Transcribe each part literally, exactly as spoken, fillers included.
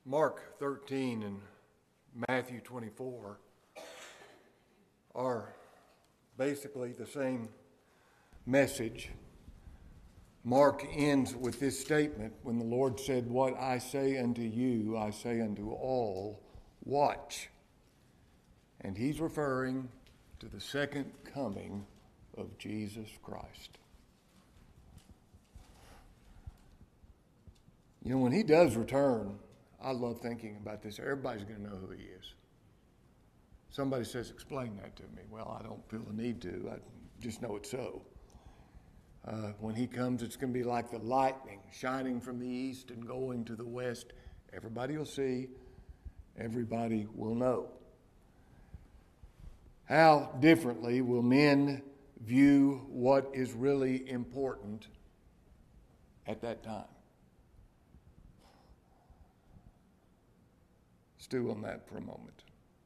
Mark thirteen and Matthew twenty-four are basically the same message. Mark ends with this statement, when the Lord said, "What I say unto you, I say unto all, watch." And he's referring to the second coming of Jesus Christ. You know, when he does return, I love thinking about this. Everybody's going to know who he is. Somebody says, "Explain that to me." Well, I don't feel the need to. I just know it's so. Uh, when he comes, it's going to be like the lightning shining from the east and going to the west. Everybody will see. Everybody will know. How differently will men view what is really important at that time? Stew on that for a moment.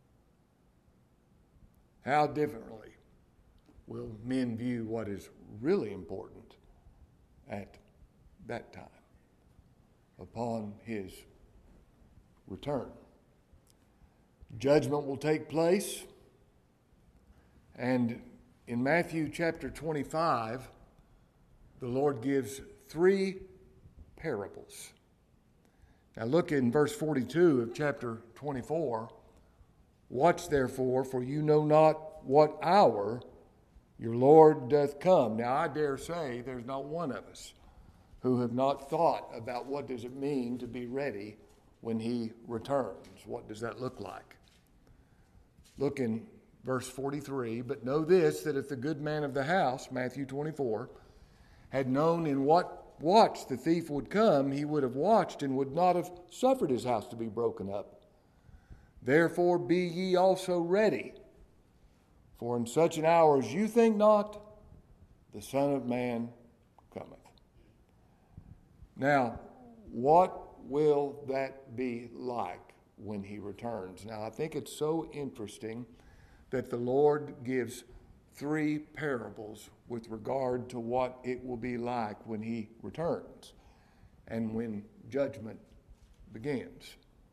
How differently will men view what is really important at that time upon his return? Judgment will take place, and in Matthew chapter twenty-five, the Lord gives three parables. Now look in verse forty-two of chapter twenty-four. "Watch therefore, for you know not what hour your Lord doth come." Now I dare say there's not one of us who have not thought about what does it mean to be ready when he returns. What does that look like? Look in verse forty-three. "But know this, that if the good man of the house," Matthew twenty-four, "had known in what watch the thief would come, he would have watched and would not have suffered his house to be broken up. Therefore be ye also ready, for in such an hour as you think not, the Son of Man cometh." Now, what will that be like when he returns? Now, I think it's so interesting that the Lord gives three parables with regard to what it will be like when he returns and when judgment begins.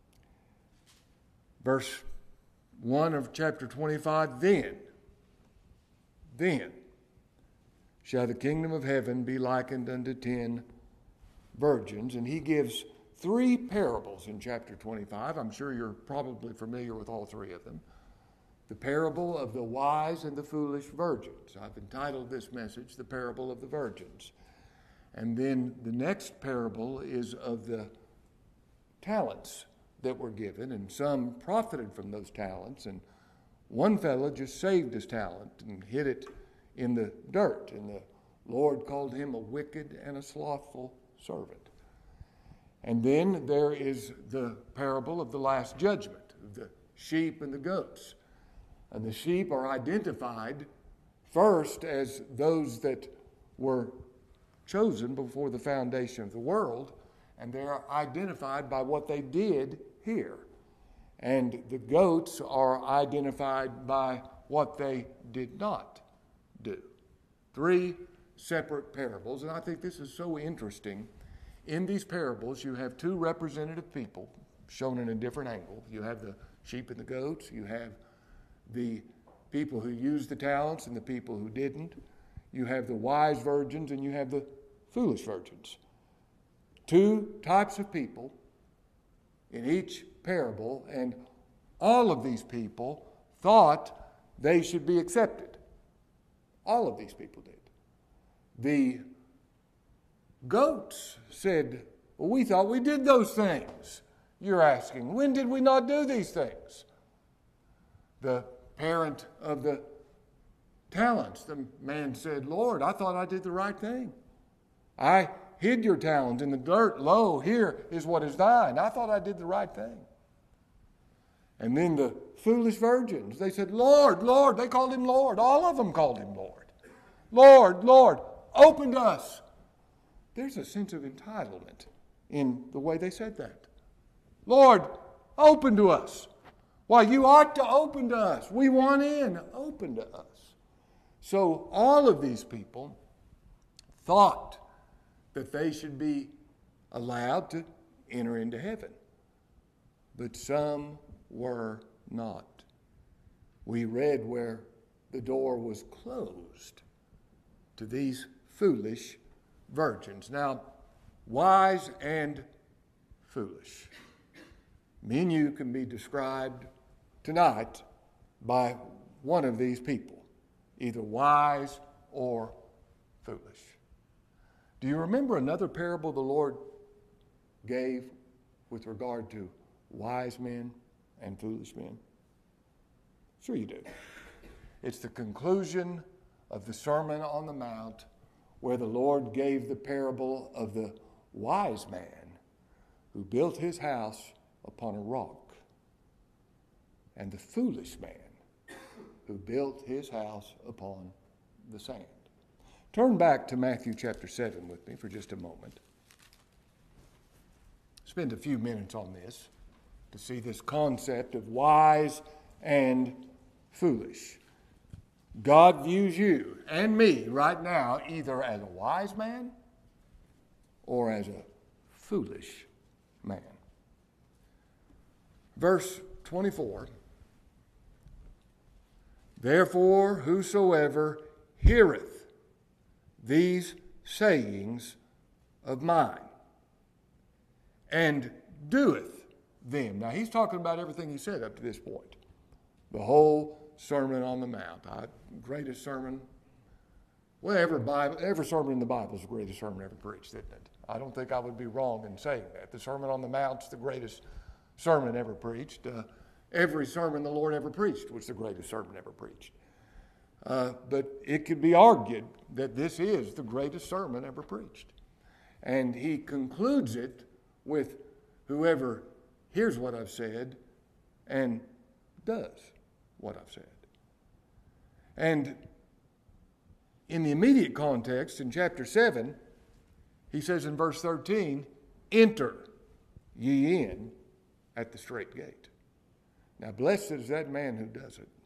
Verse one of chapter twenty-five, then, then shall the kingdom of heaven be likened unto ten virgins. And he gives three parables in chapter twenty-five. I'm sure you're probably familiar with all three of them. The parable of the wise and the foolish virgins. I've entitled this message, "The Parable of the Virgins." And then the next parable is of the talents that were given, and some profited from those talents, and one fellow just saved his talent and hid it in the dirt, and the Lord called him a wicked and a slothful servant. And then there is the parable of the last judgment, of the sheep and the goats. And the sheep are identified first as those that were chosen before the foundation of the world, and they are identified by what they did here. And the goats are identified by what they did not do. Three separate parables, and I think this is so interesting. In these parables, you have two representative people shown in a different angle. You have the sheep and the goats. You have the people who used the talents and the people who didn't. You have the wise virgins and you have the foolish virgins. Two types of people in each parable, and all of these people thought they should be accepted. All of these people did. The goats said, "Well, we thought we did those things." You're asking, when did we not do these things? The parent of the talents, the man said, "Lord, I thought I did the right thing. I hid your talent in the dirt. Lo, here is what is thine. I thought I did the right thing." And then the foolish virgins, they said, "Lord, Lord." They called him Lord. All of them called him Lord. "Lord, Lord, open to us." There's a sense of entitlement in the way they said that. "Lord, open to us. Why, you ought to open to us. We want in. Open to us." So all of these people thought that they should be allowed to enter into heaven. but some were not. We read where the door was closed to these foolish virgins. Now, wise and foolish. Me and you can be described tonight by one of these people, either wise or foolish. Do you remember another parable the Lord gave with regard to wise men and foolish men? Sure you do. It's the conclusion of the Sermon on the Mount, where the Lord gave the parable of the wise man who built his house upon a rock, and the foolish man who built his house upon the sand. Turn back to Matthew chapter seven with me for just a moment. Spend a few minutes on this to see this concept of wise and foolish. God views you and me right now either as a wise man or as a foolish man. Verse twenty-four, therefore whosoever heareth these sayings of mine and doeth them. Now he's talking about everything he said up to this point. The whole Sermon on the Mount. I, greatest sermon. Well, every, Bible, every sermon in the Bible is the greatest sermon ever preached, isn't it? I don't think I would be wrong in saying that. The Sermon on the Mount is the greatest sermon ever preached. Uh, every sermon the Lord ever preached was the greatest sermon ever preached. Uh, but it could be argued that this is the greatest sermon ever preached. And he concludes it with whoever hears what I've said and does what I've said. And in the immediate context, in chapter seven, he says in verse thirteen, enter ye in at the strait gate. Now, blessed is that man who does it.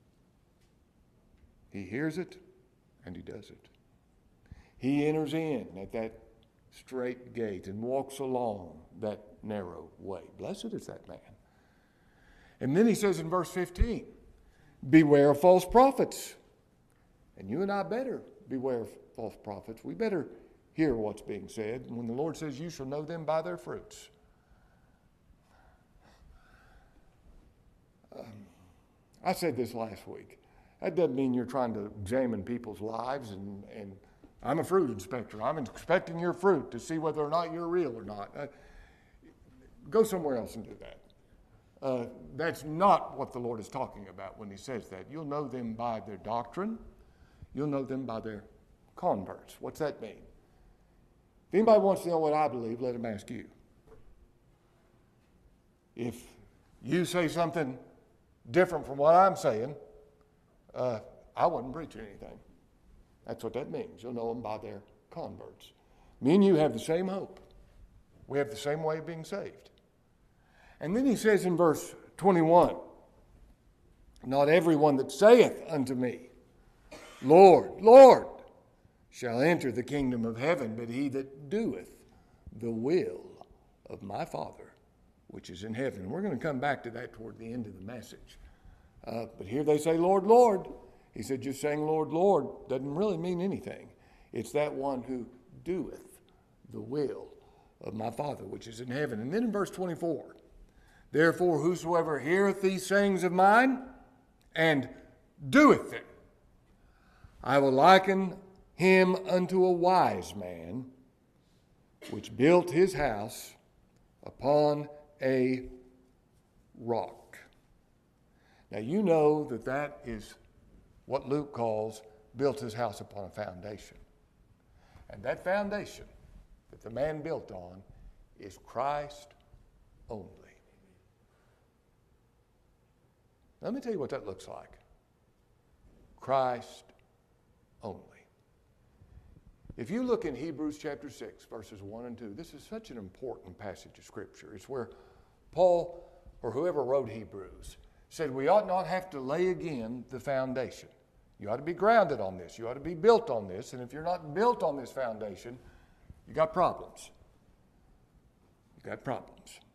He hears it and he does it. He enters in at that strait gate and walks along that narrow way. Blessed is that man. And then he says in verse fifteen, beware of false prophets. And you and I better beware of false prophets. We better hear what's being said. And when the Lord says, you shall know them by their fruits. Um, I said this last week. That doesn't mean you're trying to examine people's lives and, and I'm a fruit inspector. I'm inspecting your fruit to see whether or not you're real or not. Uh, go somewhere else and do that. Uh, that's not what the Lord is talking about when he says that. You'll know them by their doctrine. You'll know them by their converts. What's that mean? If anybody wants to know what I believe, let him ask you. If you say something different from what I'm saying, uh, I wasn't preaching anything. That's what that means. You'll know them by their converts. Me and you have the same hope. We have the same way of being saved. And then he says in verse twenty-one, not everyone that saith unto me, Lord, Lord, shall enter the kingdom of heaven, but he that doeth the will of my Father, which is in heaven. And we're going to come back to that toward the end of the message. Uh, but here they say, Lord, Lord. He said, just saying Lord, Lord doesn't really mean anything. It's that one who doeth the will of my Father, which is in heaven. And then in verse twenty-four, therefore whosoever heareth these sayings of mine and doeth them, I will liken him unto a wise man, which built his house upon a rock. Now you know that that is what Luke calls built his house upon a foundation. And that foundation that the man built on is Christ only. Let me tell you what that looks like. Christ only. If you look in Hebrews chapter six, verses one and two, this is such an important passage of Scripture. It's where Paul, or whoever wrote Hebrews, said we ought not have to lay again the foundation. You ought to be grounded on this. You ought to be built on this. And if you're not built on this foundation, you got problems. You got problems.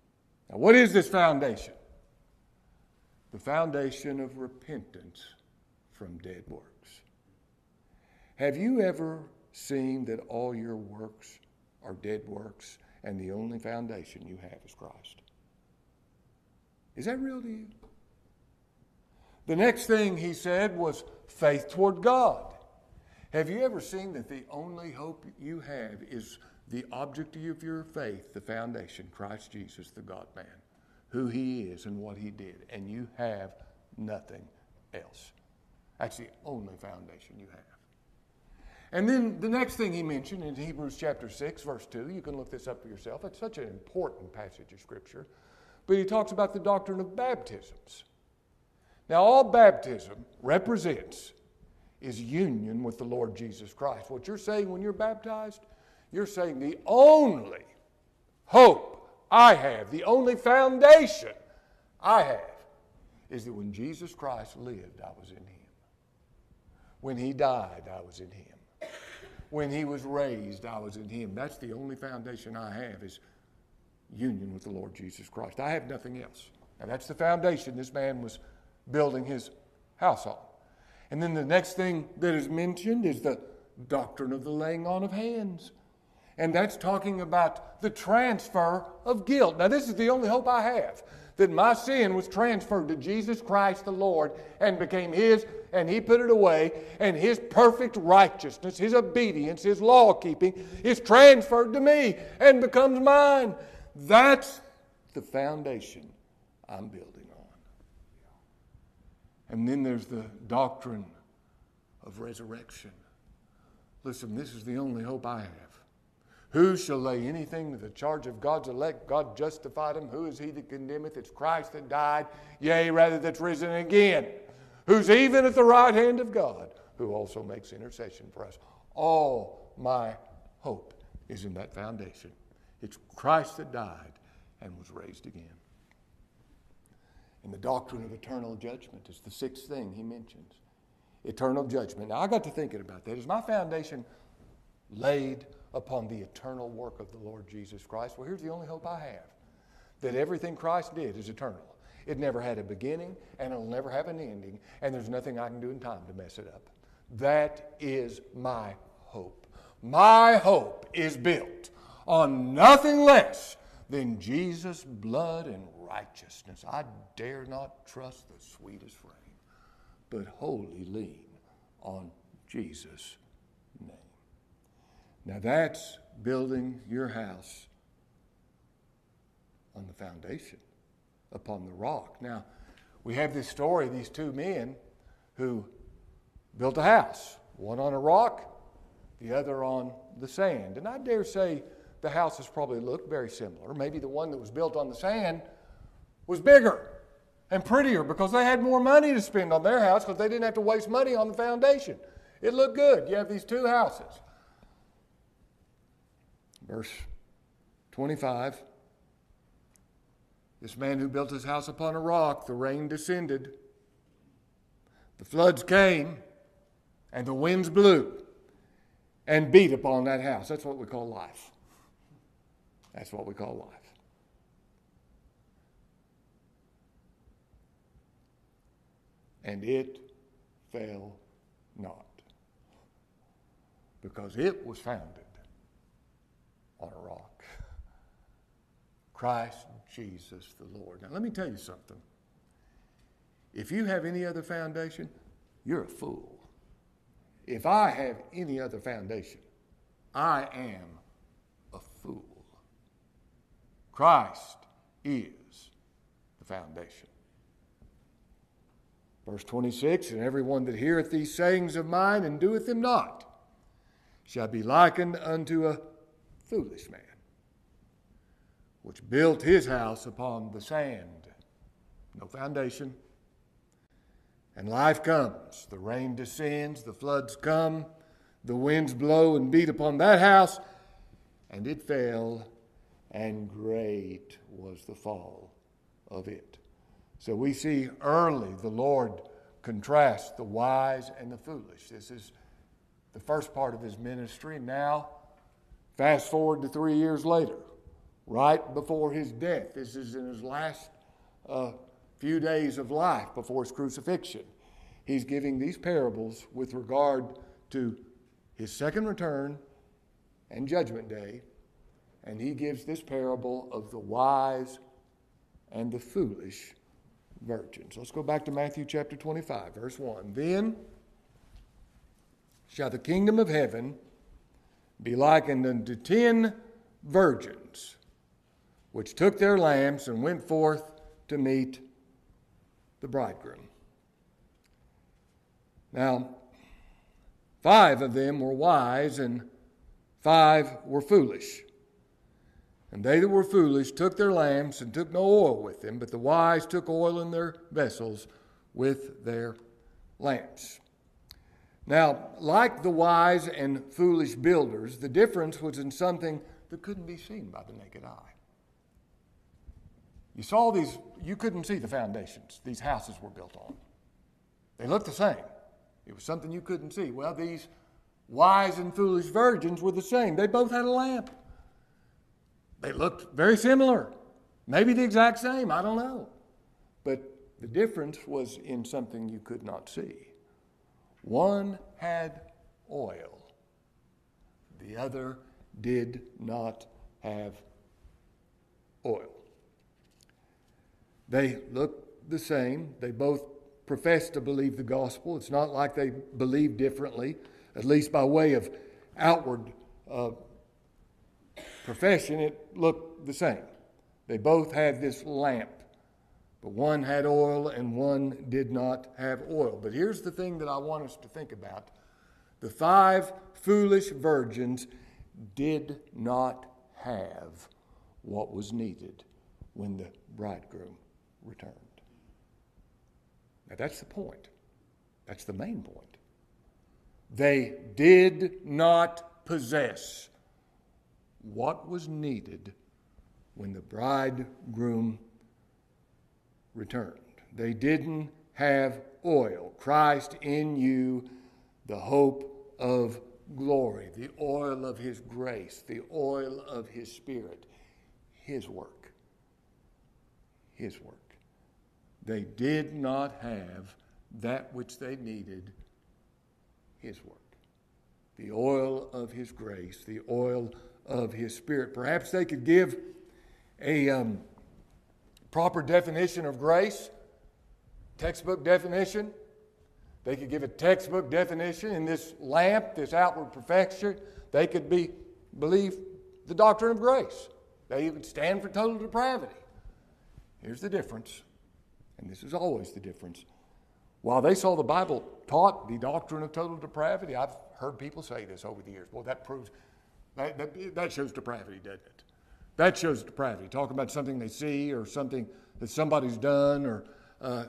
Now, what is this foundation? The foundation of repentance from dead works. Have you ever seen that all your works are dead works and the only foundation you have is Christ? Is that real to you? The next thing he said was faith toward God. Have you ever seen that the only hope you have is the object of your faith, the foundation, Christ Jesus, the God-man, who he is and what he did, and you have nothing else? That's the only foundation you have. And then the next thing he mentioned in Hebrews chapter six, verse two, you can look this up for yourself. It's such an important passage of Scripture. But he talks about the doctrine of baptisms. Now, all baptism represents is union with the Lord Jesus Christ. What you're saying when you're baptized, you're saying the only hope I have, the only foundation I have, is that when Jesus Christ lived, I was in him. When he died, I was in him. When he was raised, I was in him. That's the only foundation I have, is union with the Lord Jesus Christ. I have nothing else. And that's the foundation this man was building his house on. And then the next thing that is mentioned is the doctrine of the laying on of hands. And that's talking about the transfer of guilt. Now, this is the only hope I have, that my sin was transferred to Jesus Christ the Lord and became his, and he put it away, and his perfect righteousness, his obedience, his law-keeping is transferred to me and becomes mine. That's the foundation I'm building on. And then there's the doctrine of resurrection. Listen, this is the only hope I have. Who shall lay anything to the charge of God's elect? God justified him. Who is he that condemneth? It's Christ that died, yea, rather that's risen again, who's even at the right hand of God, who also makes intercession for us. All my hope is in that foundation. It's Christ that died and was raised again. And the doctrine of eternal judgment is the sixth thing he mentions. Eternal judgment. Now, I got to thinking about that. Is my foundation laid upon the eternal work of the Lord Jesus Christ? Well, here's the only hope I have. That everything Christ did is eternal. It never had a beginning, and it'll never have an ending, and there's nothing I can do in time to mess it up. That is my hope. My hope is built on nothing less than Jesus' blood and righteousness. I dare not trust the sweetest frame, but wholly lean on Jesus' name. Now that's building your house on the foundation, upon the rock. Now, we have this story of these two men who built a house, one on a rock, the other on the sand. And I dare say the houses probably looked very similar. Maybe the one that was built on the sand was bigger and prettier because they had more money to spend on their house because they didn't have to waste money on the foundation. It looked good. You have these two houses. Verse twenty-five, this man who built his house upon a rock, the rain descended, the floods came, and the winds blew and beat upon that house. That's what we call life. That's what we call life. And it fell not, because it was founded on a rock. Christ Jesus the Lord. Now let me tell you something. If you have any other foundation, you're a fool. If I have any other foundation, I am a fool. Christ is the foundation. Verse twenty-six, and everyone that heareth these sayings of mine and doeth them not shall be likened unto a foolish man, which built his house upon the sand. No foundation. And life comes. The rain descends, the floods come, the winds blow and beat upon that house, and it fell, and great was the fall of it. So we see early the Lord contrast the wise and the foolish. This is the first part of his ministry. Now, fast forward to three years later, right before his death. This is in his last uh, few days of life before his crucifixion. He's giving these parables with regard to his second return and judgment day. And he gives this parable of the wise and the foolish virgins. Let's go back to Matthew chapter twenty-five, verse one. Then shall the kingdom of heaven be likened unto ten virgins, which took their lamps and went forth to meet the bridegroom. Now, five of them were wise, and five were foolish. And they that were foolish took their lamps and took no oil with them, but the wise took oil in their vessels with their lamps. Now, like the wise and foolish builders, the difference was in something that couldn't be seen by the naked eye. You saw these, you couldn't see the foundations these houses were built on. They looked the same. It was something you couldn't see. Well, these wise and foolish virgins were the same. They both had a lamp. They looked very similar. Maybe the exact same, I don't know. But the difference was in something you could not see. One had oil. The other did not have oil. They looked the same. They both professed to believe the gospel. It's not like they believed differently, at least by way of outward uh, profession. It looked the same. They both had this lamp, but one had oil and one did not have oil. But here's the thing that I want us to think about. The five foolish virgins did not have what was needed when the bridegroom returned. Now that's the point. That's the main point. They did not possess what was needed when the bridegroom returned. They didn't have oil. Christ in you, the hope of glory, the oil of his grace, the oil of his Spirit, his work. His work. They did not have that which they needed, his work. The oil of his grace, the oil of his Spirit. Perhaps they could give a um, proper definition of grace, textbook definition. They could give a textbook definition in this lamp, this outward perfection. They could be believe the doctrine of grace. They would stand for total depravity. Here's the difference, and this is always the difference. While they saw the Bible taught the doctrine of total depravity, I've heard people say this over the years. Well, that proves, that, that, that shows depravity, doesn't it? That shows depravity. Talking about something they see or something that somebody's done. or uh,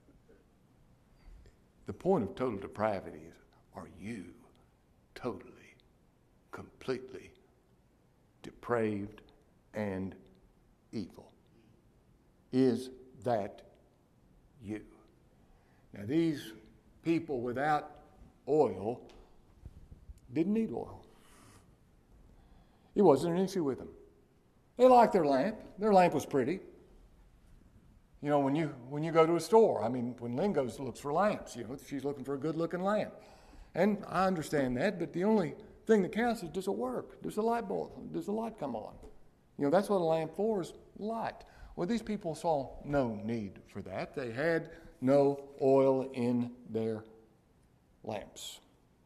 The point of total depravity is, are you totally, completely depraved and evil? Is that you? Now, these people without oil didn't need oil. It wasn't an issue with them. They liked their lamp. Their lamp was pretty. You know, when you when you go to a store, I mean, when Lynn goes to looks for lamps, you know, she's looking for a good-looking lamp. And I understand that, but the only thing that counts is, does it work? Does the light bulb, does the light come on? You know, that's what a lamp for, is light. Well, these people saw no need for that. They had no oil in their lamps.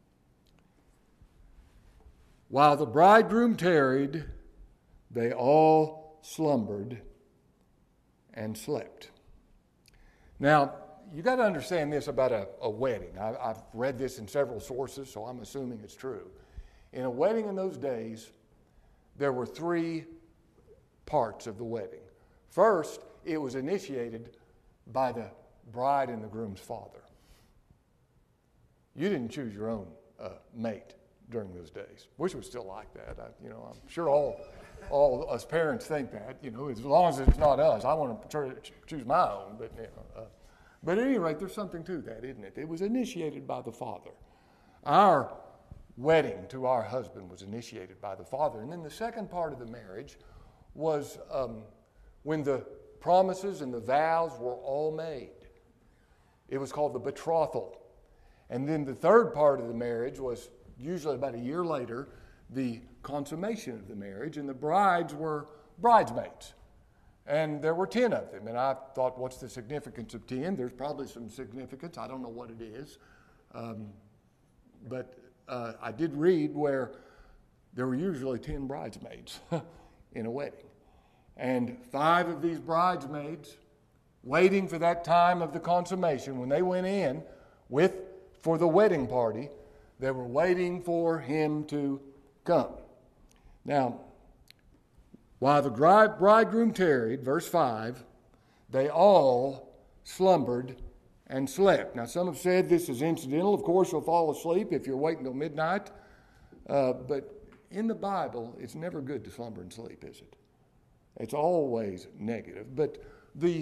While the bridegroom tarried, they all slumbered and slept. Now, you got to understand this about a, a wedding. I, I've read this in several sources, so I'm assuming it's true. In a wedding in those days, there were three parts of the wedding. First, it was initiated by the bride and the groom's father. You didn't choose your own uh, mate during those days. Wish it was still like that. I, you know, I'm sure all all us parents think that. You know, as long as it's not us, I want to choose my own. But you know, uh, but at any rate, there's something to that, isn't it? It was initiated by the father. Our wedding to our husband was initiated by the father, and then the second part of the marriage was um, when the promises and the vows were all made. It was called the betrothal. And then the third part of the marriage was usually about a year later, the consummation of the marriage, and the brides were bridesmaids. And there were ten of them. And I thought, what's the significance of ten? There's probably some significance. I don't know what it is. Um, but uh, I did read where there were usually ten bridesmaids in a wedding. And five of these bridesmaids, waiting for that time of the consummation, when they went in with for the wedding party, they were waiting for him to come. Now, while the bridegroom tarried, verse five, they all slumbered and slept. Now, some have said this is incidental. Of course, you'll fall asleep if you're waiting till midnight. Uh, but in the Bible, it's never good to slumber and sleep, is it? It's always negative. But the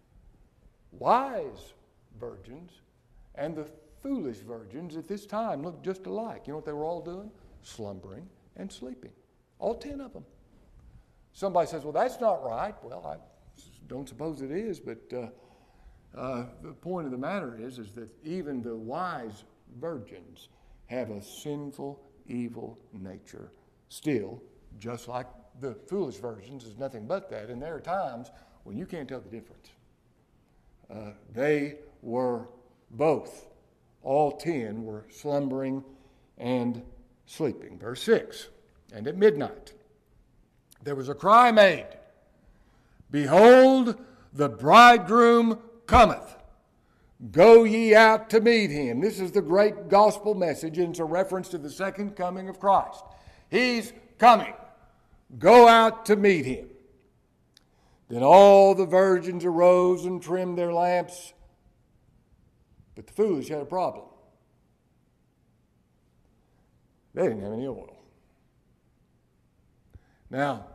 wise virgins and the foolish virgins at this time looked just alike. You know what they were all doing? Slumbering and sleeping. All ten of them. Somebody says, well, that's not right. Well, I don't suppose it is, but uh, uh, the point of the matter is, is that even the wise virgins have a sinful, evil nature still, just like the foolish virgins is nothing but that. And there are times when you can't tell the difference. Uh, they were both, all ten were slumbering and sleeping. Verse six, and at midnight there was a cry made, behold, the bridegroom cometh. Go ye out to meet him. This is the great gospel message, and it's a reference to the second coming of Christ. He's coming. Go out to meet him. Then all the virgins arose and trimmed their lamps. But the foolish had a problem. They didn't have any oil. Now,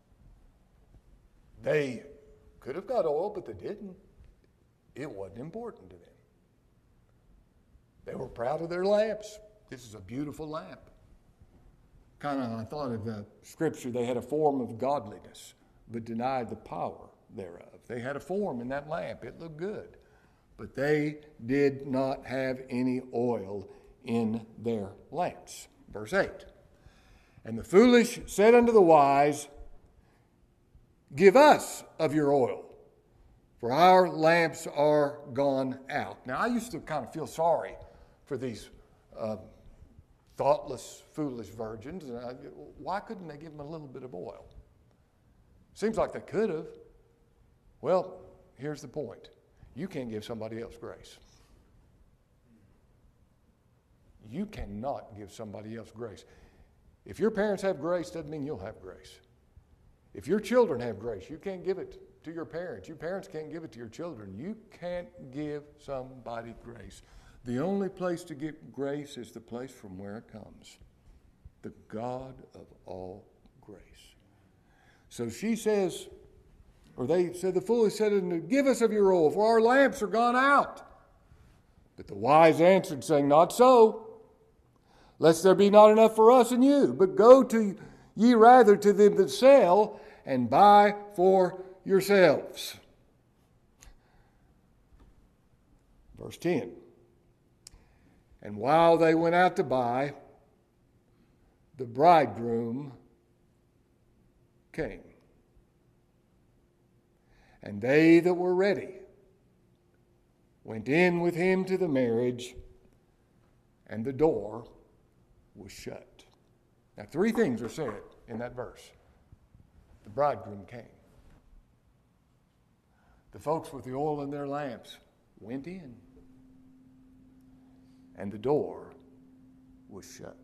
they could have got oil, but they didn't. It wasn't important to them. They were proud of their lamps. This is a beautiful lamp. Kind of, I thought of the scripture, they had a form of godliness, but denied the power thereof. They had a form in that lamp. It looked good. But they did not have any oil in their lamps. Verse eight. And the foolish said unto the wise, give us of your oil, for our lamps are gone out. Now, I used to kind of feel sorry for these uh, thoughtless, foolish virgins. And I, why couldn't they give them a little bit of oil? Seems like they could have. Well, here's the point. You can't give somebody else grace. You cannot give somebody else grace. If your parents have grace, doesn't mean you'll have grace. If your children have grace, you can't give it to your parents. Your parents can't give it to your children. You can't give somebody grace. The only place to get grace is the place from where it comes. The God of all grace. So she says, or they said, the foolish said unto, give us of your oil, for our lamps are gone out. But the wise answered, saying, not so, lest there be not enough for us and you, but go to ye rather to them that sell, and buy for yourselves. Verse ten. And while they went out to buy, the bridegroom came. And they that were ready went in with him to the marriage, and the door was shut. Now, three things are said in that verse. The bridegroom came. The folks with the oil in their lamps went in, and the door was shut.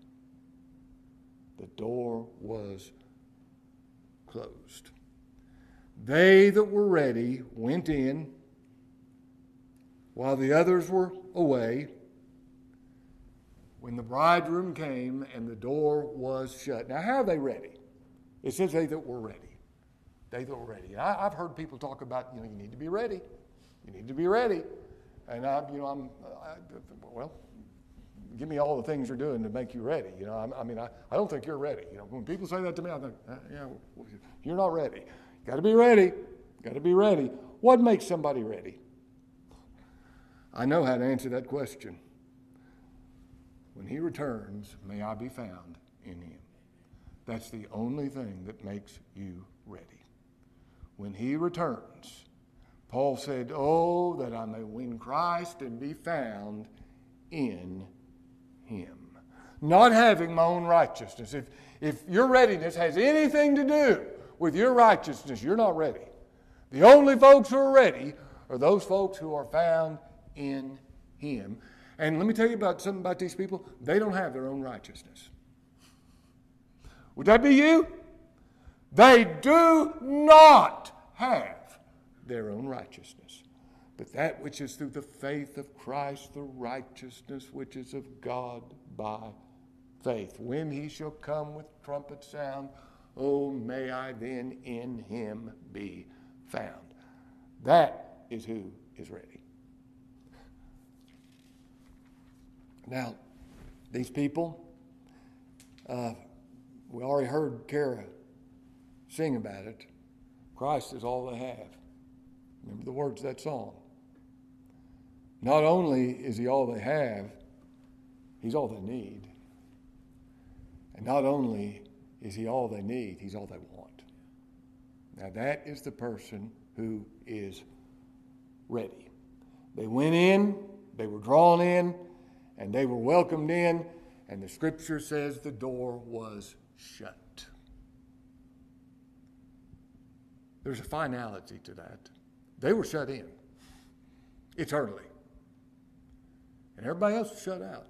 The door was closed. They that were ready went in, while the others were away. When the bridegroom came and the door was shut. Now, how are they ready? It says they that were ready. They that were ready. And I, I've heard people talk about, you know, you need to be ready. You need to be ready. And I, you know, I'm, I, well, give me all the things you're doing to make you ready. You know, I, I mean, I, I don't think you're ready. You know, when people say that to me, I think, uh, yeah, you're not ready. You got to be ready. Got to be ready. What makes somebody ready? I know how to answer that question. When he returns, may I be found in him. That's the only thing that makes you ready. When he returns, Paul said, oh, that I may win Christ and be found in him. Not having my own righteousness. If, if your readiness has anything to do with your righteousness, you're not ready. The only folks who are ready are those folks who are found in him. And let me tell you about something about these people. They don't have their own righteousness. Would that be you? They do not have their own righteousness, but that which is through the faith of Christ, the righteousness which is of God by faith. When he shall come with trumpet sound, oh, may I then in him be found. That is who is ready. Now, these people, uh, we already heard Kara sing about it. Christ is all they have. Remember the words of that song. Not only is he all they have, he's all they need. And not only is he all they need, he's all they want. Now that is the person who is ready. They went in, they were drawn in, and they were welcomed in, and the scripture says the door was shut. There's a finality to that. They were shut in eternally. And everybody else was shut out.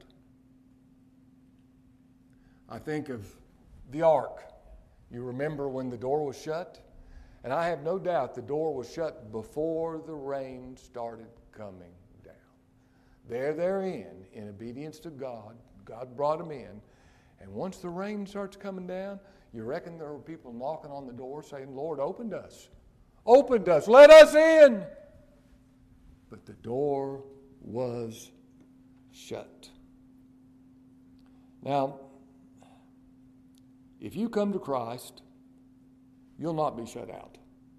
I think of the ark. You remember when the door was shut? And I have no doubt the door was shut before the rain started coming down. There they're in, in obedience to God. God brought them in. And once the rain starts coming down, you reckon there were people knocking on the door saying, Lord, open to us. Open to us. Let us in. But the door was shut. Now, if you come to Christ, you'll not be shut out.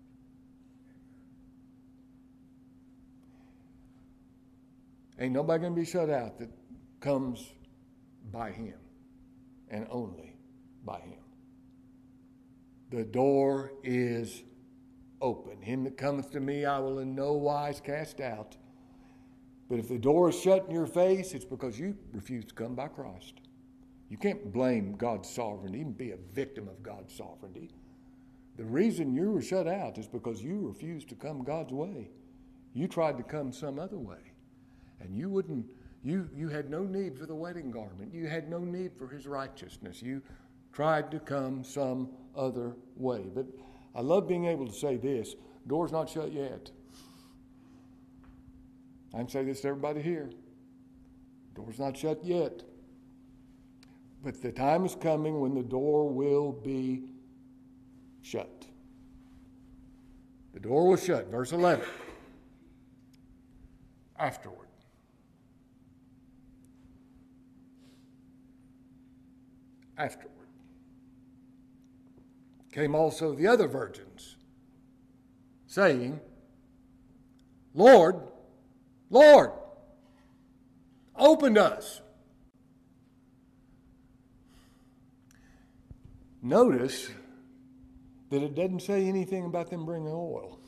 Ain't nobody going to be shut out that comes by him and only by him. The door is open. Him that cometh to me I will in no wise cast out. But if the door is shut in your face, it's because you refuse to come by Christ. You can't blame God's sovereignty, even be a victim of God's sovereignty. The reason you were shut out is because you refused to come God's way. You tried to come some other way. And you wouldn't, you, you had no need for the wedding garment. You had no need for his righteousness. You tried to come some other way. But I love being able to say this, door's not shut yet. I can say this to everybody here. Door's not shut yet. But the time is coming when the door will be shut. The door was shut. Verse eleven. Afterward. Afterward. Came also the other virgins, saying, Lord, Lord, open to us. Notice that it doesn't say anything about them bringing oil.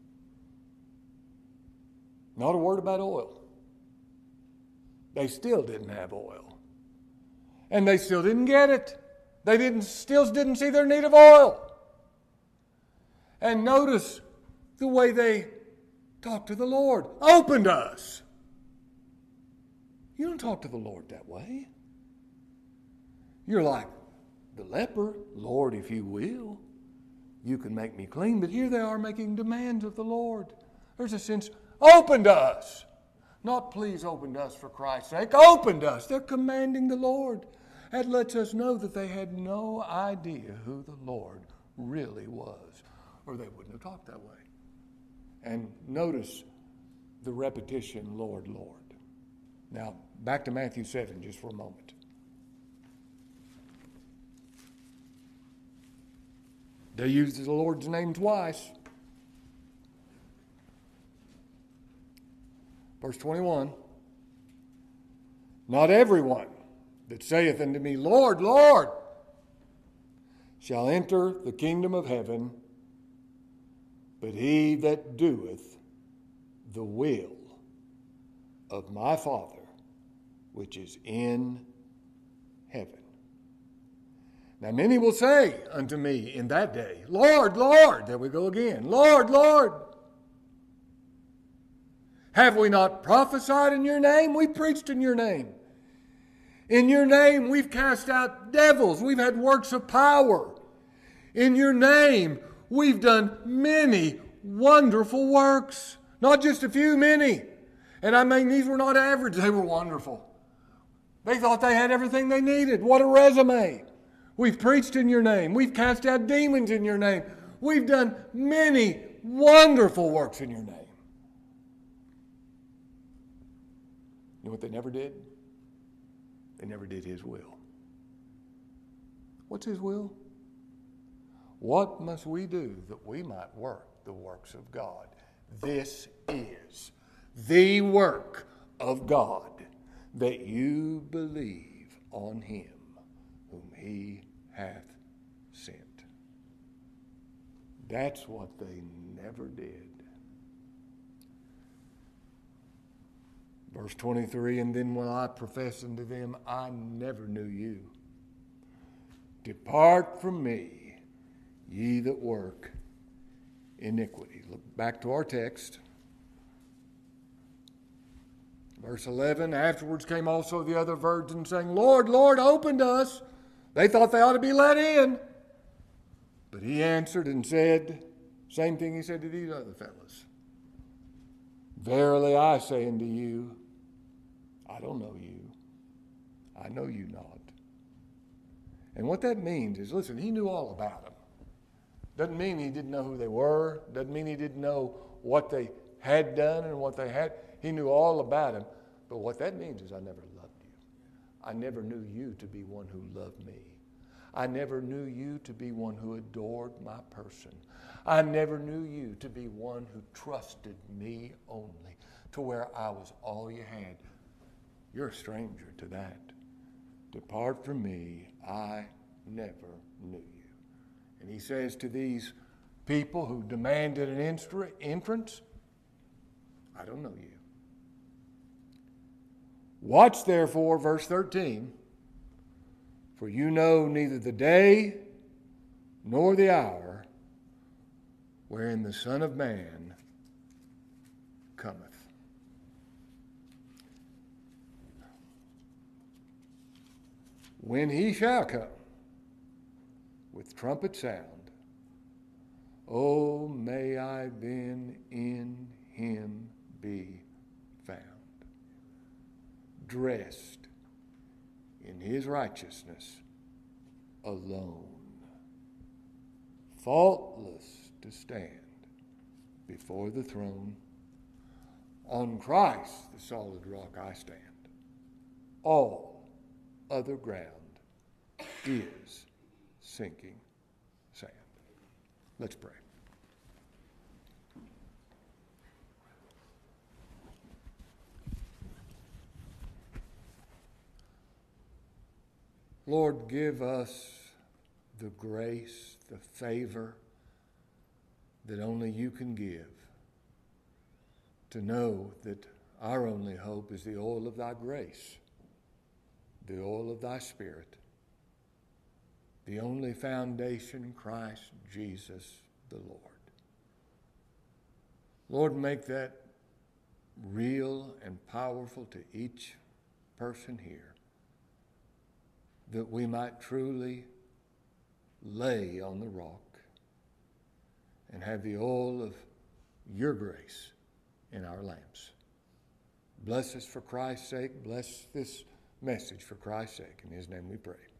Not a word about oil. They still didn't have oil. And they still didn't get it. They didn't still didn't see their need of oil. And notice the way they talk to the Lord. Open to us. You don't talk to the Lord that way. You're like the leper, Lord, if you will, you can make me clean. But here they are making demands of the Lord. There's a sense, open to us. Not please open to us for Christ's sake. Open to us. They're commanding the Lord. That lets us know that they had no idea who the Lord really was, or they wouldn't have talked that way. And notice the repetition, Lord, Lord. Now, back to Matthew seven just for a moment. They use the Lord's name twice. Verse twenty-one. Not everyone that saith unto me, Lord, Lord, shall enter the kingdom of heaven, but he that doeth the will of my Father which is in heaven. Now many will say unto me in that day, Lord, Lord, there we go again, Lord, Lord, have we not prophesied in your name? We preached in your name. In your name we've cast out devils. We've had works of power. In your name we've done many wonderful works. Not just a few, many. And I mean, these were not average. They were wonderful. They thought they had everything they needed. What a resume. We've preached in your name. We've cast out demons in your name. We've done many wonderful works in your name. You know what they never did? They never did his will. What's his will? What must we do that we might work the works of God? This is the work of God, that you believe on him whom he hath sent. That's what they never did. Verse twenty-three, and then will I profess unto them, I never knew you. Depart from me, ye that work iniquity. Look back to our text. Verse eleven, afterwards came also the other virgins, saying, Lord, Lord, open to us. They thought they ought to be let in. But he answered and said, same thing he said to these other fellows. Verily I say unto you, I don't know you. I know you not. And what that means is, listen, he knew all about them. Doesn't mean he didn't know who they were. Doesn't mean he didn't know what they had done and what they had. He knew all about them. But what that means is I never loved you. I never knew you to be one who loved me. I never knew you to be one who adored my person. I never knew you to be one who trusted me only, to where I was all you had. You're a stranger to that. Depart from me, I never knew you. And he says to these people who demanded an entrance, I don't know you. Watch therefore, verse thirteen, for you know neither the day nor the hour wherein the Son of Man cometh. When he shall come with trumpet sound, oh, may I then in him be found, dressed in his righteousness alone, faultless to stand before the throne. On Christ, the solid rock, I stand. All other ground is sinking sand. Let's pray. Lord, give us the grace, the favor that only you can give, to know that our only hope is the oil of thy grace, the oil of thy Spirit, the only foundation, Christ Jesus the Lord. Lord, make that real and powerful to each person here, that we might truly lay on the rock and have the oil of your grace in our lamps. Bless us for Christ's sake. Bless this message for Christ's sake. In his name we pray.